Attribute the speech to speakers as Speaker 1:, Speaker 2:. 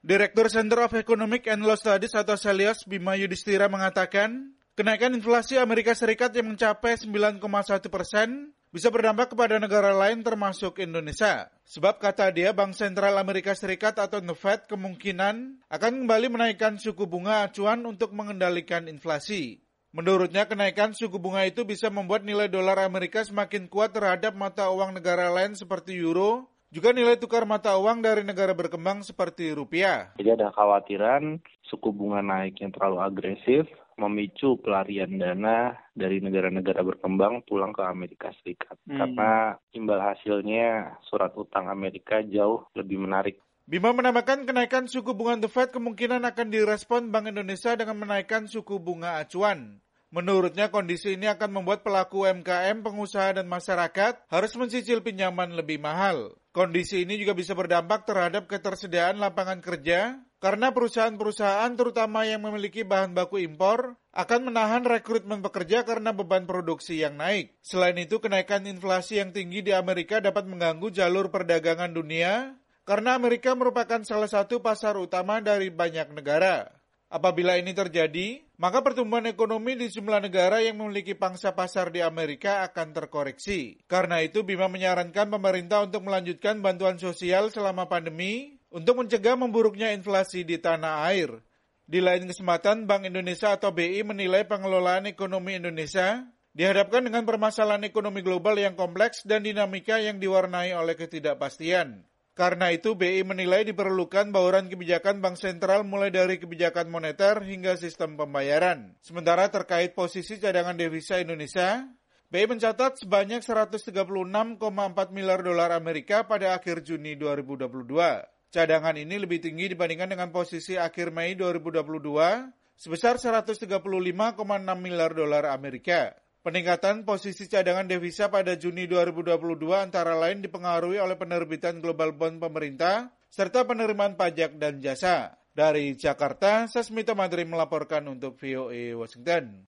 Speaker 1: Direktur Center of Economic and Law Studies atau CELIOS Bima Yudhistira mengatakan, kenaikan inflasi Amerika Serikat yang mencapai 9,1% bisa berdampak kepada negara lain termasuk Indonesia. Sebab kata dia, Bank Sentral Amerika Serikat atau The Fed kemungkinan akan kembali menaikkan suku bunga acuan untuk mengendalikan inflasi. Menurutnya, kenaikan suku bunga itu bisa membuat nilai dolar Amerika semakin kuat terhadap mata uang negara lain seperti euro, juga nilai tukar mata uang dari negara berkembang seperti rupiah.
Speaker 2: Jadi ada khawatiran suku bunga naik yang terlalu agresif, memicu pelarian dana dari negara-negara berkembang pulang ke Amerika Serikat. Karena imbal hasilnya surat utang Amerika jauh lebih menarik.
Speaker 1: Bima menambahkan kenaikan suku bunga The Fed kemungkinan akan direspon Bank Indonesia dengan menaikkan suku bunga acuan. Menurutnya kondisi ini akan membuat pelaku UMKM, pengusaha dan masyarakat harus mencicil pinjaman lebih mahal. Kondisi ini juga bisa berdampak terhadap ketersediaan lapangan kerja karena perusahaan-perusahaan terutama yang memiliki bahan baku impor akan menahan rekrutmen pekerja karena beban produksi yang naik. Selain itu, kenaikan inflasi yang tinggi di Amerika dapat mengganggu jalur perdagangan dunia karena Amerika merupakan salah satu pasar utama dari banyak negara. Apabila ini terjadi, maka pertumbuhan ekonomi di sejumlah negara yang memiliki pangsa pasar di Amerika akan terkoreksi. Karena itu, Bima menyarankan pemerintah untuk melanjutkan bantuan sosial selama pandemi untuk mencegah memburuknya inflasi di tanah air. Di lain kesempatan, Bank Indonesia atau BI menilai pengelolaan ekonomi Indonesia dihadapkan dengan permasalahan ekonomi global yang kompleks dan dinamika yang diwarnai oleh ketidakpastian. Karena itu, BI menilai diperlukan bauran kebijakan Bank Sentral mulai dari kebijakan moneter hingga sistem pembayaran. Sementara terkait posisi cadangan devisa Indonesia, BI mencatat sebanyak 136,4 miliar dolar Amerika pada akhir Juni 2022. Cadangan ini lebih tinggi dibandingkan dengan posisi akhir Mei 2022 sebesar 135,6 miliar dolar Amerika. Peningkatan posisi cadangan devisa pada Juni 2022 antara lain dipengaruhi oleh penerbitan global bond pemerintah serta penerimaan pajak dan jasa. Dari Jakarta, Sasmita Madri melaporkan untuk VOA Washington.